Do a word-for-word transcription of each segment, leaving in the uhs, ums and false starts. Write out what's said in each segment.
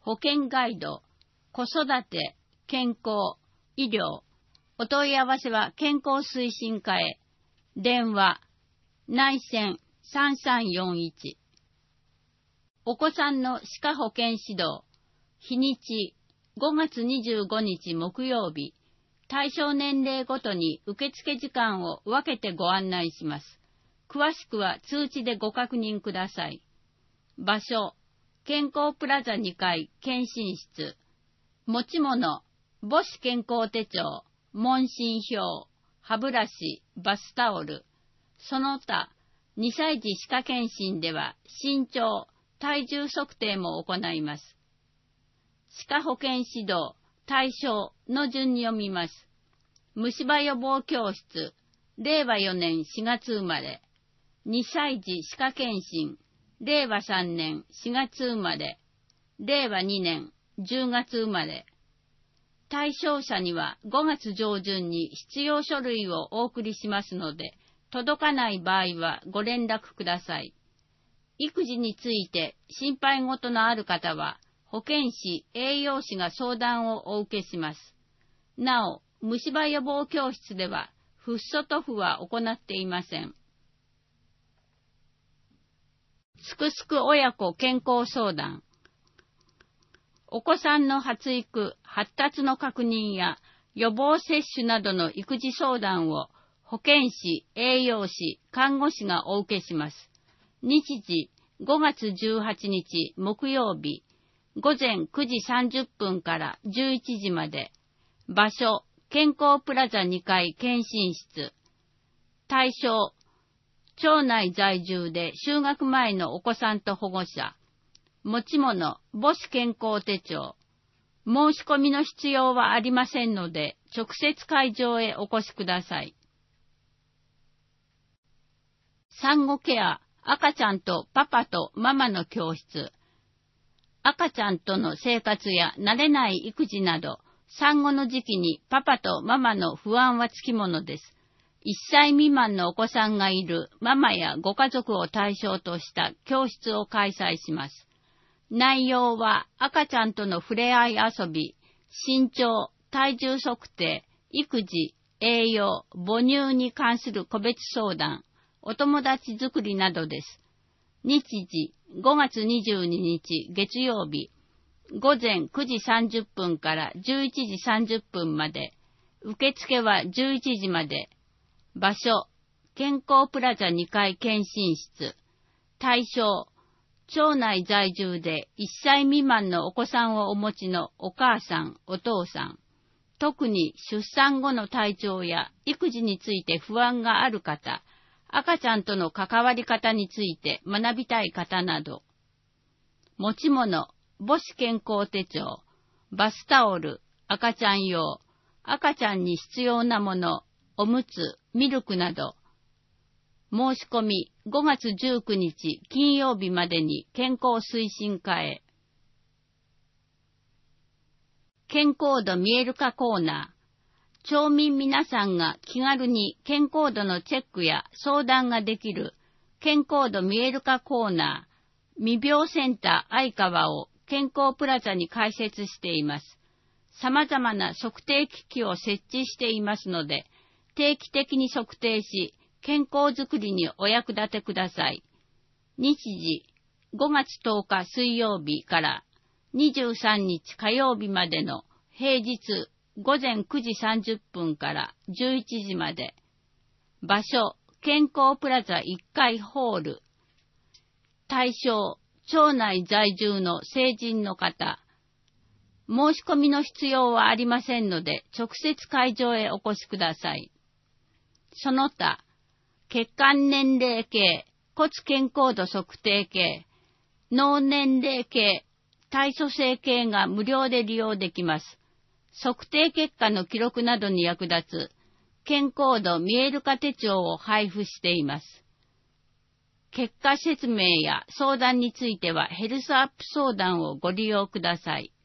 保険ガイド、子育て、健康、医療、お問い合わせは健康推進課へ。電話、内線さんさんよんいち。お子さんの歯科保健指導、日にちごがつにじゅうごにち木曜日、対象年齢ごとに受付時間を分けてご案内します。詳しくは通知でご確認ください。場所、健康プラザにかい検診室。持ち物、母子健康手帳、問診票、歯ブラシ、バスタオル。その他、にさい児歯科検診では身長、体重測定も行います。歯科保健指導、対象の順に読みます。虫歯予防教室、れいわよねんしがつ生まれ。にさい児歯科検診、れいわさんねんしがつ生まれ。れいわにねんじゅうがつ生まれ。対象者にはごがつ上旬に必要書類をお送りしますので、届かない場合はご連絡ください。育児について心配事のある方は、保健師、栄養士が相談をお受けします。なお、虫歯予防教室では、フッ素塗布は行っていません。すくすく親子健康相談。お子さんの発育、発達の確認や予防接種などの育児相談を保健師、栄養士、看護師がお受けします。日時、ごがつじゅうはちにち木曜日、ごぜんくじさんじゅっぷんからじゅういちじまで。場所、健康プラザにかい検診室。対象、町内在住で就学前のお子さんと保護者。持ち物、母子健康手帳。申し込みの必要はありませんので、直接会場へお越しください。産後ケア、赤ちゃんとパパとママの教室。赤ちゃんとの生活や慣れない育児など、産後の時期にパパとママの不安はつきものです。いっさい未満のお子さんがいるママやご家族を対象とした教室を開催します。内容は赤ちゃんとの触れ合い遊び、身長、体重測定、育児、栄養、母乳に関する個別相談、お友達作りなどです。日時、ごがつにじゅうににち月曜日、ごぜんくじさんじゅっぷんからじゅういちじさんじゅっぷんまで。受付はじゅういちじまで。場所、健康プラザにかい検診室。対象、町内在住でいっさい未満のお子さんをお持ちのお母さん、お父さん。特に出産後の体調や育児について不安がある方、赤ちゃんとの関わり方について学びたい方など。持ち物、母子健康手帳、バスタオル、赤ちゃん用、赤ちゃんに必要なもの、おむつ、ミルクなど。申し込みごがつじゅうくにち金曜日までに健康推進課へ。健康度見える化コーナー。町民皆さんが気軽に健康度のチェックや相談ができる健康度見える化コーナー、未病センター愛川を健康プラザに開設しています。様々な測定機器を設置していますので、定期的に測定し、健康づくりにお役立てください。日時、ごがつとおか水曜日からにじゅうさんにち火曜日までの平日ごぜんくじさんじゅっぷんからじゅういちじまで。場所、健康プラザいっかいホール。対象、町内在住の成人の方。申し込みの必要はありませんので、直接会場へお越しください。その他、血管年齢計、骨健康度測定計、脳年齢計、体組成計が無料で利用できます。測定結果の記録などに役立つ健康度見える化手帳を配布しています。結果説明や相談についてはヘルスアップ相談をご利用ください。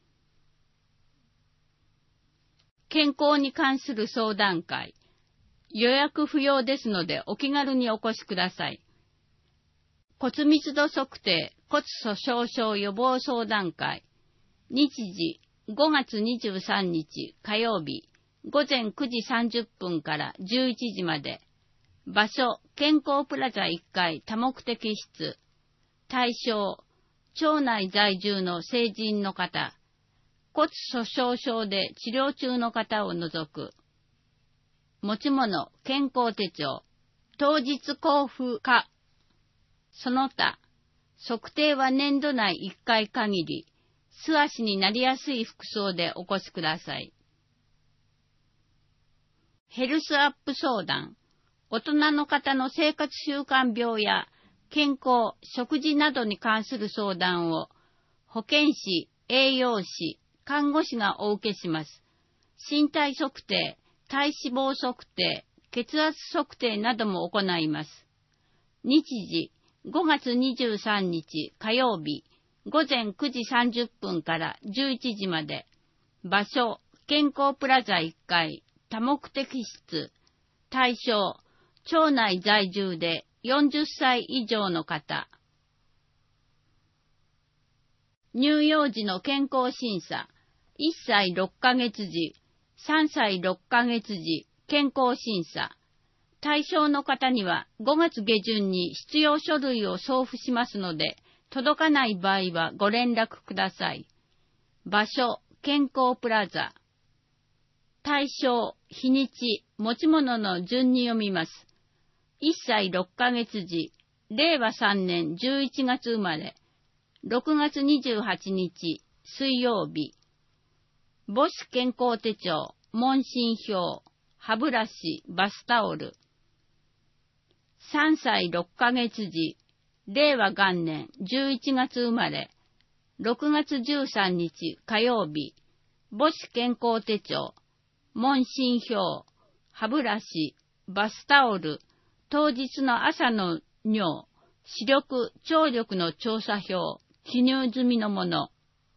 健康に関する相談会。予約不要ですのでお気軽にお越しください。骨密度測定、骨粗鬆症予防相談会。 日時ごがつにじゅうさんにち火曜日、ごぜんくじさんじゅっぷんからじゅういちじまで。場所、健康プラザいっかい多目的室。対象、町内在住の成人の方、骨粗鬆症で治療中の方を除く。持ち物、健康手帳、当日交付か。その他、測定は年度内いっかい限り、素足になりやすい服装でお越しください。ヘルスアップ相談。大人の方の生活習慣病や健康、食事などに関する相談を保健師、栄養士、看護師がお受けします。身体測定、体脂肪測定、血圧測定なども行います。日時、ごがつにじゅうさんにち火曜日、ごぜんくじさんじゅっぷんからじゅういちじまで。場所、健康プラザいっかい多目的室。対象、町内在住でよんじゅっさい以上の方。乳幼児の健康審査。いっさいろっかげつじ、さんさいろっかげつじ、健康審査。対象の方にはごがつげじゅんに必要書類を送付しますので、届かない場合はご連絡ください。場所、健康プラザ。対象、日にち、持ち物の順に読みます。いっさいろっかげつじ、れいわさんねんじゅういちがつ生まれ、ろくがつにじゅうはちにち、水曜日。母子健康手帳、問診票、歯ブラシ、バスタオル。さんさいろっかげつじ、れいわがんねんじゅういちがつ生まれ、ろくがつじゅうさんにち火曜日。母子健康手帳、問診票、歯ブラシ、バスタオル、当日の朝の尿、視力、聴力の調査票、記入済みのもの。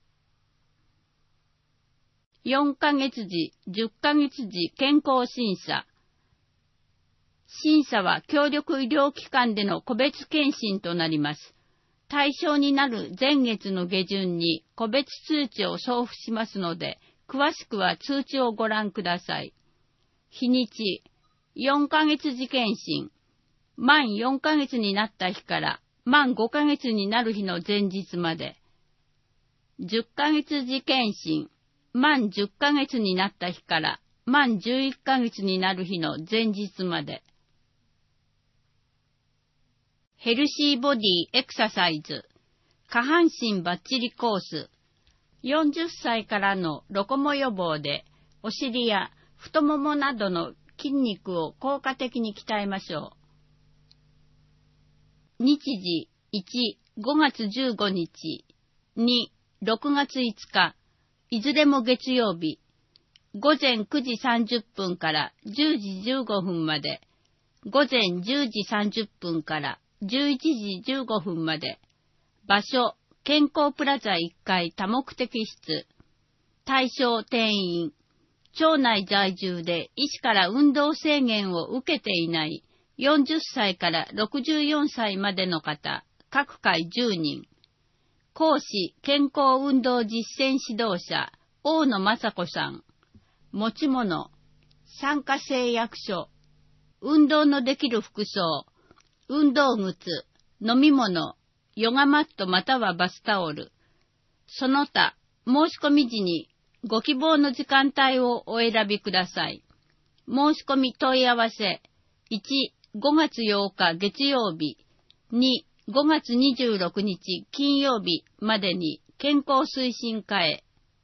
よんかげつじ、じゅっかげつじ健康審査。審査は協力医療機関での個別検診となります。対象になる前月の下旬に個別通知を送付しますので、詳しくは通知をご覧ください。日にち、よんかげつじ検診。満よんかげつになった日から満ごかげつになる日の前日まで。じゅっかげつじ検診。満じゅっかげつになった日から満じゅういっかげつになる日の前日まで。ヘルシーボディエクササイズ。下半身バッチリコース。よんじゅっさいからのロコモ予防で、お尻や太ももなどの筋肉を効果的に鍛えましょう。日時いち、ごがつじゅうごにち、に、ろくがついつか、いずれも月曜日、ごぜんくじさんじゅっぷんからじゅうじじゅうごふんまで、ごぜんじゅうじさんじゅっぷんからじゅういちじじゅうごふんまで。場所、健康プラザいっかい多目的室。対象定員、町内在住で医師から運動制限を受けていないよんじゅっさいからろくじゅうよんさいまでの方、各回じゅうにん。講師、健康運動実践指導者、大野雅子さん。持ち物、参加誓約書、運動のできる服装、運動靴、飲み物、ヨガマットまたはバスタオル。その他、申し込み時にご希望の時間帯をお選びください。申し込み問い合わせ、いち、ごがつようか月曜日、に、ごがつにじゅうろくにち金曜日までに健康推進課へ。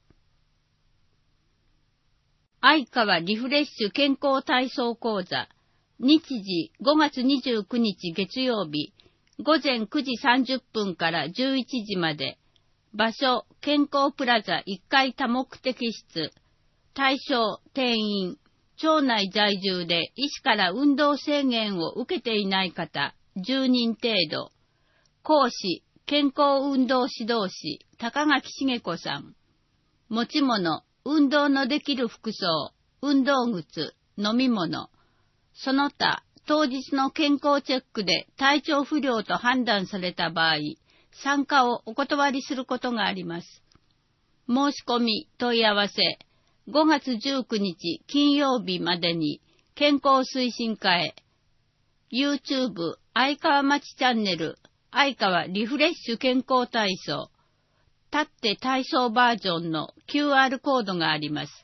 相川リフレッシュ健康体操講座。日時ごがつにじゅうくにち月曜日、ごぜんくじさんじゅっぷんからじゅういちじまで。場所、健康プラザいっかい多目的室。対象、定員、町内在住で医師から運動制限を受けていない方、じゅうにん程度。講師、健康運動指導士、高垣茂子さん。持ち物、運動のできる服装、運動靴、飲み物。その他、当日の健康チェックで体調不良と判断された場合、参加をお断りすることがあります。 申し込み問い合わせ、ごがつじゅうくにち金曜日までに健康推進課へ、YouTube 相川町チャンネル相川リフレッシュ健康体操、立って体操バージョンの キューアール コードがあります。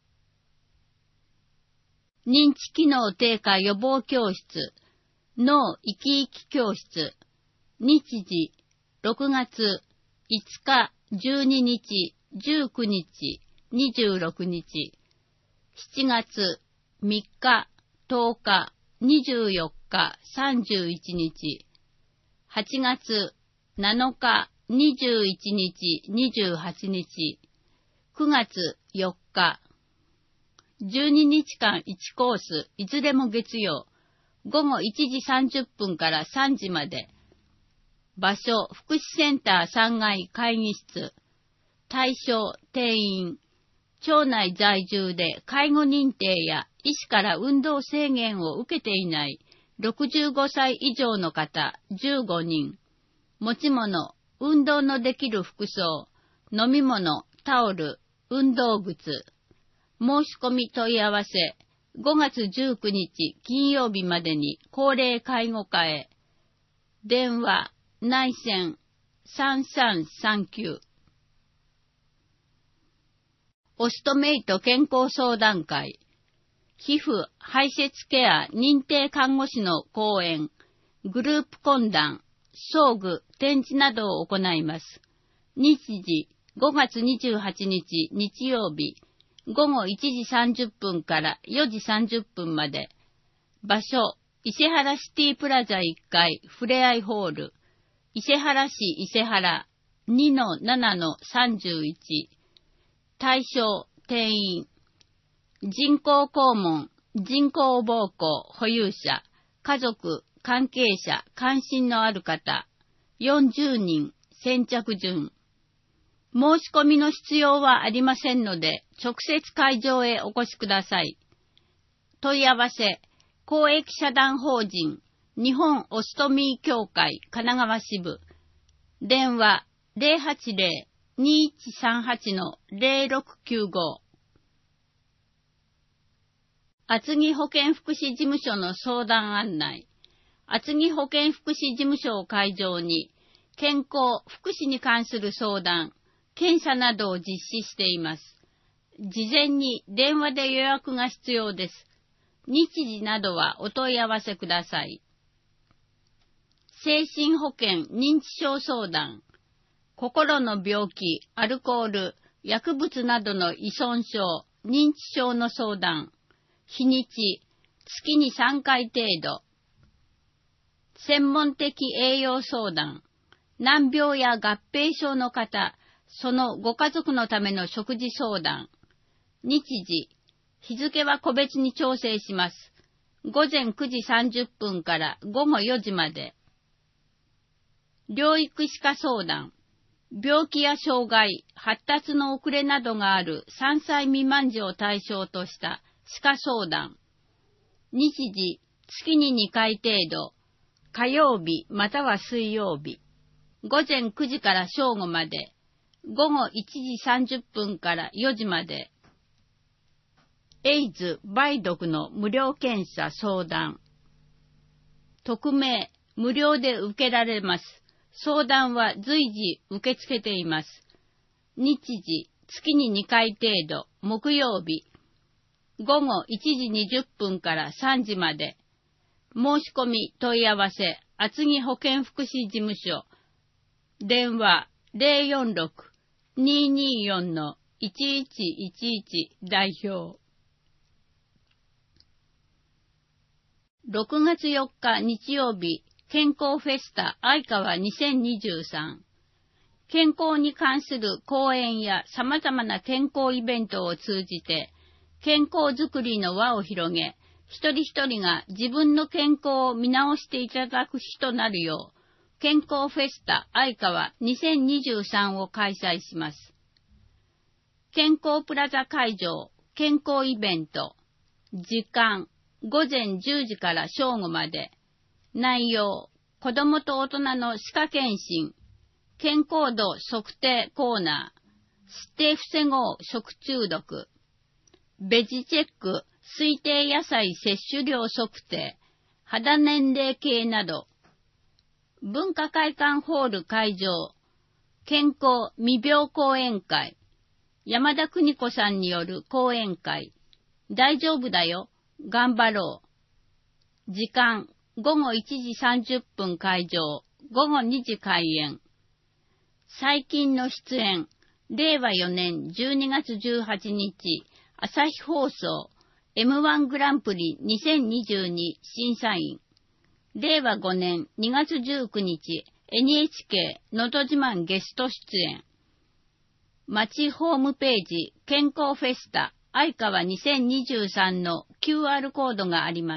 認知機能低下予防教室、脳生き生き教室、日時ろくがついつか、じゅうににち、じゅうくにち、にじゅうろくにち、しちがつみっか、とおか、にじゅうよっか、さんじゅういちにち、はちがつなのか、にじゅういちにち、にじゅうはちにち、くがつよっか、じゅうににちかんいちコース、いずれも月曜、ごごいちじさんじゅっぷんからさんじまで。場所、福祉センターさんがい会議室。対象、定員。町内在住で介護認定や医師から運動制限を受けていないろくじゅうごさい以上の方じゅうごにん。持ち物、運動のできる服装、飲み物、タオル、運動靴。申し込み問い合わせ、ごがつじゅうくにち金曜日までに高齢介護課へ。電話、内線さんさんさんきゅう。オストメイト健康相談会。皮膚、排泄ケア認定看護師の講演、グループ懇談、装具、展示などを行います。日時、ごがつにじゅうはちにち日曜日、ごごいちじさんじゅっぷんからよじさんじゅっぷんまで。場所、伊勢原シティプラザいっかいふれあいホール、伊勢原市伊勢原 にのななのさんじゅういち。対象、定員。人工肛門、人工膀胱保有者、家族、関係者、関心のある方、よんじゅうにん、先着順。申し込みの必要はありませんので、直接会場へお越しください。問い合わせ、公益社団法人、日本オストミー協会神奈川支部。電話 ゼロはちゼロ にいちさんはち ゼロろくきゅうご。厚木保健福祉事務所の相談案内。厚木保健福祉事務所を会場に、健康、福祉に関する相談、検査などを実施しています。事前に電話で予約が必要です。日時などはお問い合わせください。精神保健認知症相談、心の病気、アルコール、薬物などの依存症、認知症の相談、日にち、月にさんかい程度。専門的栄養相談、難病や合併症の方、そのご家族のための食事相談。日時、日付は個別に調整します。ごぜんくじさんじゅっぷんからごごよじまで。療育歯科相談。病気や障害、発達の遅れなどがあるさんさい未満児を対象とした歯科相談。日時、月ににかい程度。火曜日または水曜日。ごぜんくじから正午まで。ごごいちじさんじゅっぷんからよじまで。エイズ、梅毒の無料検査相談。匿名、無料で受けられます。相談は随時受け付けています。日時、月ににかい程度、木曜日。ごごいちじにじゅっぷんからさんじまで。申し込み問い合わせ、厚木保健福祉事務所。電話 ゼロよんろく にーにーよん いちいちいちいち 代表。ろくがつよっか日曜日、健康フェスタ相川にせんにじゅうさん。健康に関する講演や様々な健康イベントを通じて、健康づくりの輪を広げ、一人一人が自分の健康を見直していただく日となるよう、健康フェスタ相川にせんにじゅうさんを開催します。健康プラザ会場、健康イベント、時間、ごぜんじゅうじから正午まで。内容、子どもと大人の歯科検診、健康度測定コーナー、 して防ごう食中毒。ベジチェック推定野菜摂取量測定、肌年齢計など、文化会館ホール会場、健康未病講演会、山田邦子さんによる講演会、大丈夫だよ、頑張ろう。時間、ごごいちじさんじゅっぷん会場、ごごにじ開演。最近の出演、れいわよねんじゅうにがつじゅうはちにち、朝日放送、エムワン グランプリにせんにじゅうに審査員。れいわごねんにがつじゅうくにち、エヌエイチケー のど自慢ゲスト出演。町ホームページ、健康フェスタ、相川にせんにじゅうさんの キューアール コードがあります。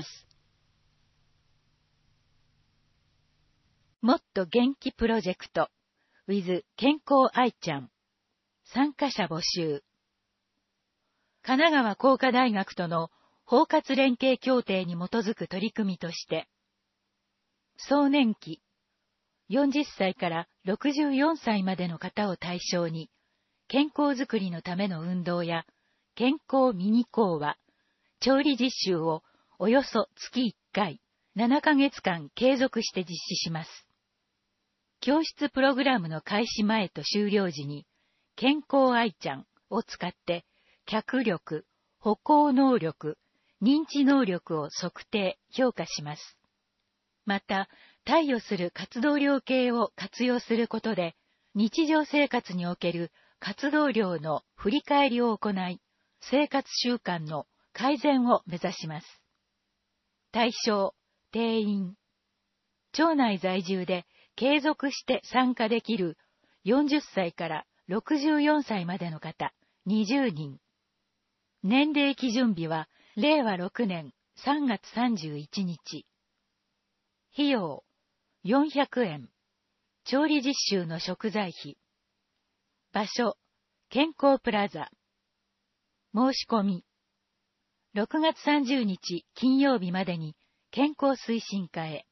もっと元気プロジェクト with 健康愛ちゃん。参加者募集。神奈川工科大学との包括連携協定に基づく取り組みとして、壮年期、よんじゅっさいからろくじゅうよんさいまでの方を対象に、健康づくりのための運動や健康ミニ講話、調理実習をおよそ月いっかい、ななかげつかん継続して実施します。教室プログラムの開始前と終了時に、健康愛ちゃんを使って、脚力、歩行能力、認知能力を測定、評価します。また、貸与する活動量計を活用することで、日常生活における活動量の振り返りを行い、生活習慣の改善を目指します。対象、定員。町内在住で継続して参加できるよんじゅっさいからろくじゅうよんさいまでの方にじゅうにん。年齢基準日はれいわろくねんさんがつさんじゅういちにち。費用よんひゃくえん。調理実習の食材費。場所健康プラザ。申し込みろくがつさんじゅうにち金曜日までに健康推進課へ。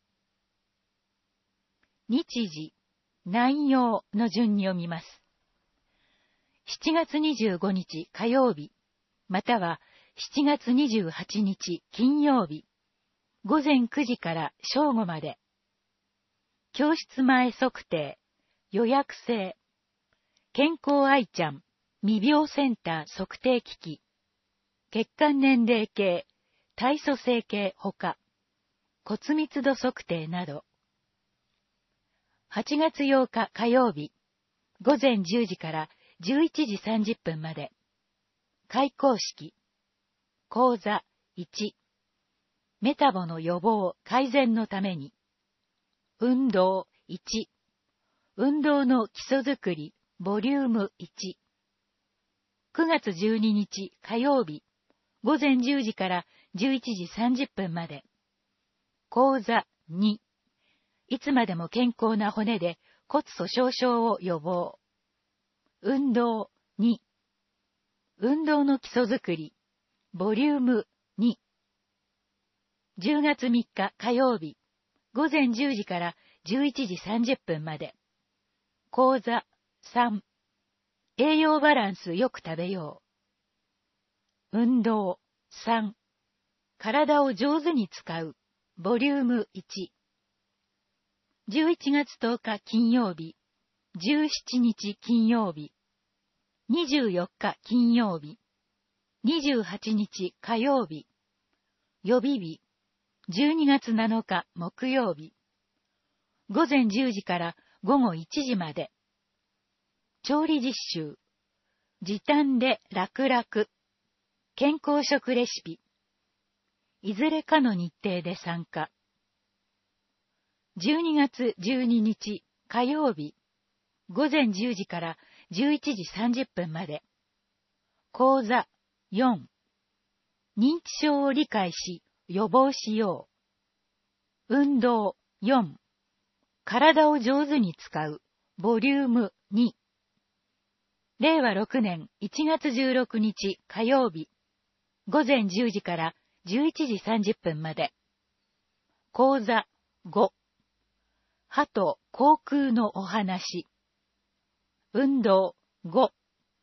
日時、内容の順に読みます。しちがつにじゅうごにち火曜日、またはしちがつにじゅうはちにち金曜日、ごぜんくじから正午まで。教室前測定、予約制、健康愛ちゃん、未病センター測定機器、血管年齢計、体組成計ほか、骨密度測定など。はちがつようか火曜日、ごぜんじゅうじからじゅういちじさんじゅっぷんまで。開講式。講座いち。メタボの予防改善のために。運動いち。運動の基礎づくりボリュームいち。くがつじゅうににち火曜日、ごぜんじゅうじからじゅういちじさんじゅっぷんまで。講座に。いつまでも健康な骨で骨粗鬆症を予防。運動に。運動の基礎づくり、ボリュームに。じゅうがつみっか火曜日、ごぜんじゅうじからじゅういちじさんじゅっぷんまで。講座さん。栄養バランスよく食べよう。運動さん。体を上手に使う、ボリュームいち。じゅういちがつとおか金曜日、じゅうしちにち金曜日、にじゅうよっか金曜日、にじゅうはちにち火曜日、予備日、じゅうにがつなのか木曜日、ごぜんじゅうじからごごいちじまで。調理実習、時短で楽々、健康食レシピ、いずれかの日程で参加。じゅうにがつじゅうににち火曜日、ごぜんじゅうじからじゅういちじさんじゅっぷんまで。講座よん。認知症を理解し、予防しよう。運動よん。体を上手に使う、ボリュームに。れいわろくねんいちがつじゅうろくにち火曜日、ごぜんじゅうじからじゅういちじさんじゅっぷんまで。講座ご。歯と口腔のお話。運動ご。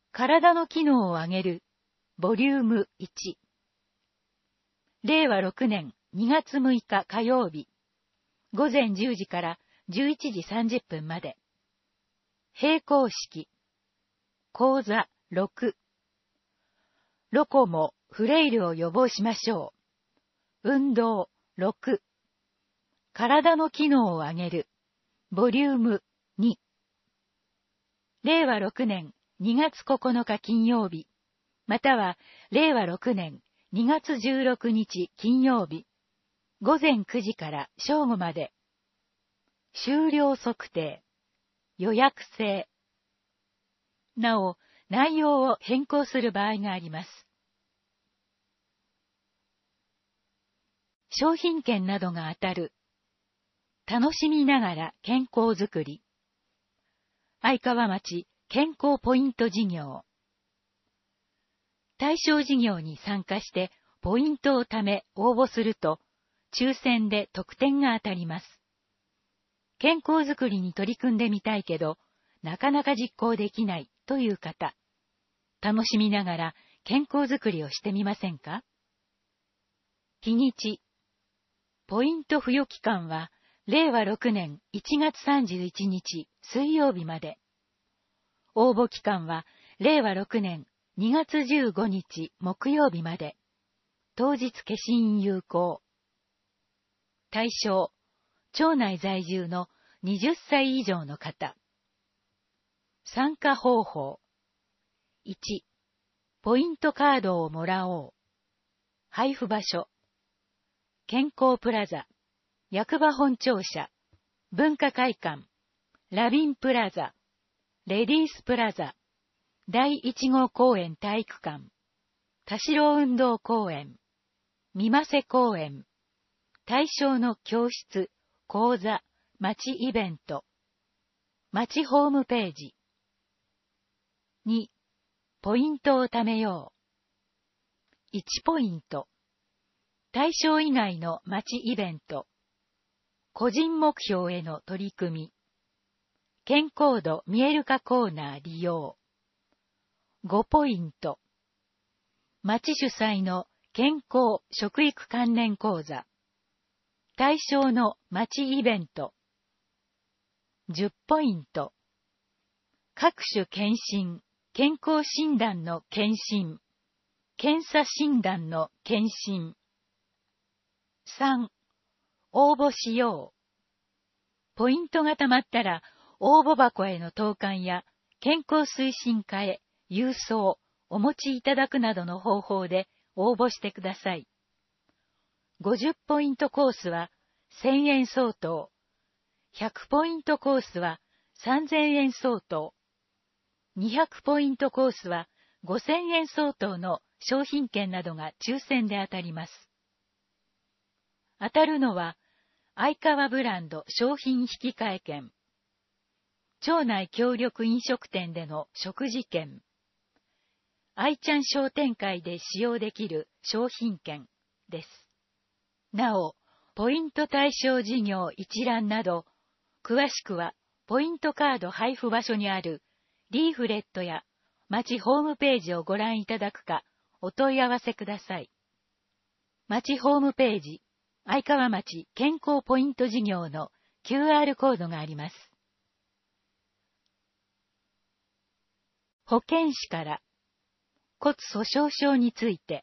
体の機能を上げる、ボリュームいち。れいわろくねんにがつむいか火曜日、ごぜんじゅうじからじゅういちじさんじゅっぷんまで。並行式。講座ろく。ロコモ、フレイルを予防しましょう。運動ろく。体の機能を上げる。ボリュームに。れいわろくねんにがつここのか金曜日、またはれいわろくねんにがつじゅうろくにち金曜日、ごぜんくじから正午まで。終了測定。予約制。なお、内容を変更する場合があります。商品券などが当たる。楽しみながら健康づくり。愛川町健康ポイント事業。対象事業に参加してポイントを貯め応募すると、抽選で特典が当たります。健康づくりに取り組んでみたいけど、なかなか実行できないという方、楽しみながら健康づくりをしてみませんか？日にち。ポイント付与期間は、れいわろくねんいちがつさんじゅういちにち水曜日まで。応募期間は、れいわろくねんにがつじゅうごにち木曜日まで。当日消印有効。対象、町内在住のはたち以上の方。参加方法。いち、ポイントカードをもらおう。配布場所。健康プラザ、役場本庁舎、文化会館、ラビンプラザ、レディースプラザ、だいいち号公園体育館、田代運動公園、三瀬公園、対象の教室、講座、町イベント、町ホームページ。に、ポイントを貯めよう。いちポイント。対象以外の町イベント。個人目標への取り組み。健康度見える化コーナー利用。ごポイント。町主催の健康食育関連講座。対象の町イベント。じゅっポイント。各種検診、健康診断の検診。検査診断の検診。さん、応募しよう。ポイントが貯まったら、応募箱への投函や健康推進課へ郵送、お持ちいただくなどの方法で応募してください。ごじゅうポイントコースはせんえん相当、ひゃくポイントコースはさんぜんえん相当、にひゃくポイントコースはごせんえん相当の商品券などが抽選で当たります。当たるのは、愛川ブランド商品引換券、町内協力飲食店での食事券、愛ちゃん商店会で使用できる商品券です。なお、ポイント対象事業一覧など、詳しくはポイントカード配布場所にあるリーフレットや町ホームページをご覧いただくかお問い合わせください。町ホームページ、愛川町健康ポイント事業の キューアール コードがあります。保健師から骨粗しょう症について。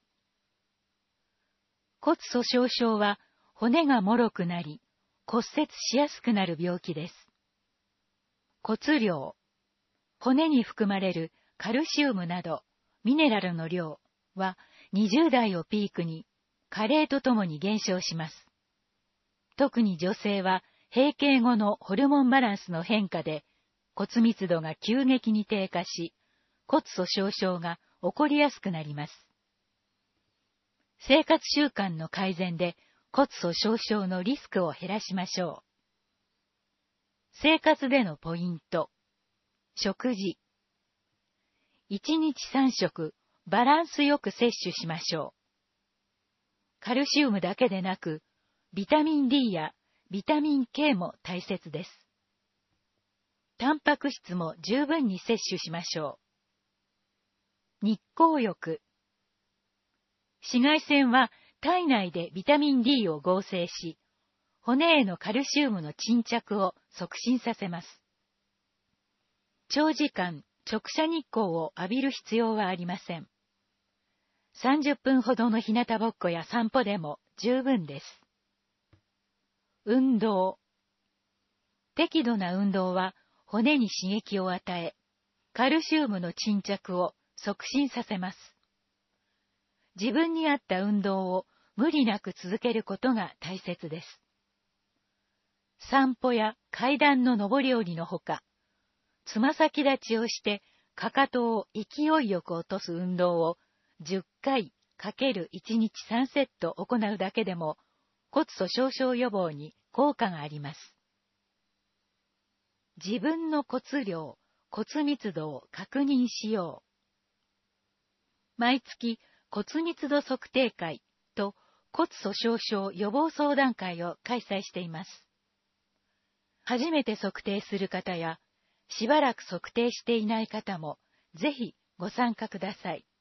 骨粗しょう症は骨が脆くなり骨折しやすくなる病気です。骨量、骨に含まれるカルシウムなどミネラルの量はにじゅうだいをピークに加齢とともに減少します。特に女性は閉経後のホルモンバランスの変化で骨密度が急激に低下し、骨粗しょう症が起こりやすくなります。生活習慣の改善で骨粗しょう症のリスクを減らしましょう。生活でのポイント。食事。いちにちさんしょくバランスよく摂取しましょう。カルシウムだけでなく、ビタミン ディー やビタミン ケー も大切です。タンパク質も十分に摂取しましょう。 日光浴。紫外線は体内でビタミン D を合成し、骨へのカルシウムの沈着を促進させます。長時間直射日光を浴びる必要はありません。さんじゅっぷんほどの日向ぼっこや散歩でも十分です。運動。適度な運動は骨に刺激を与え、カルシウムの沈着を促進させます。自分に合った運動を無理なく続けることが大切です。散歩や階段の上り下りのほか、つま先立ちをしてかかとを勢いよく落とす運動をじゅっかいかけるいちにちさんセット行うだけでも骨粗しょう症予防に効果があります。自分の骨量、骨密度を確認しよう。毎月骨密度測定会と骨粗しょう症予防相談会を開催しています。初めて測定する方や、しばらく測定していない方も、ぜひご参加ください。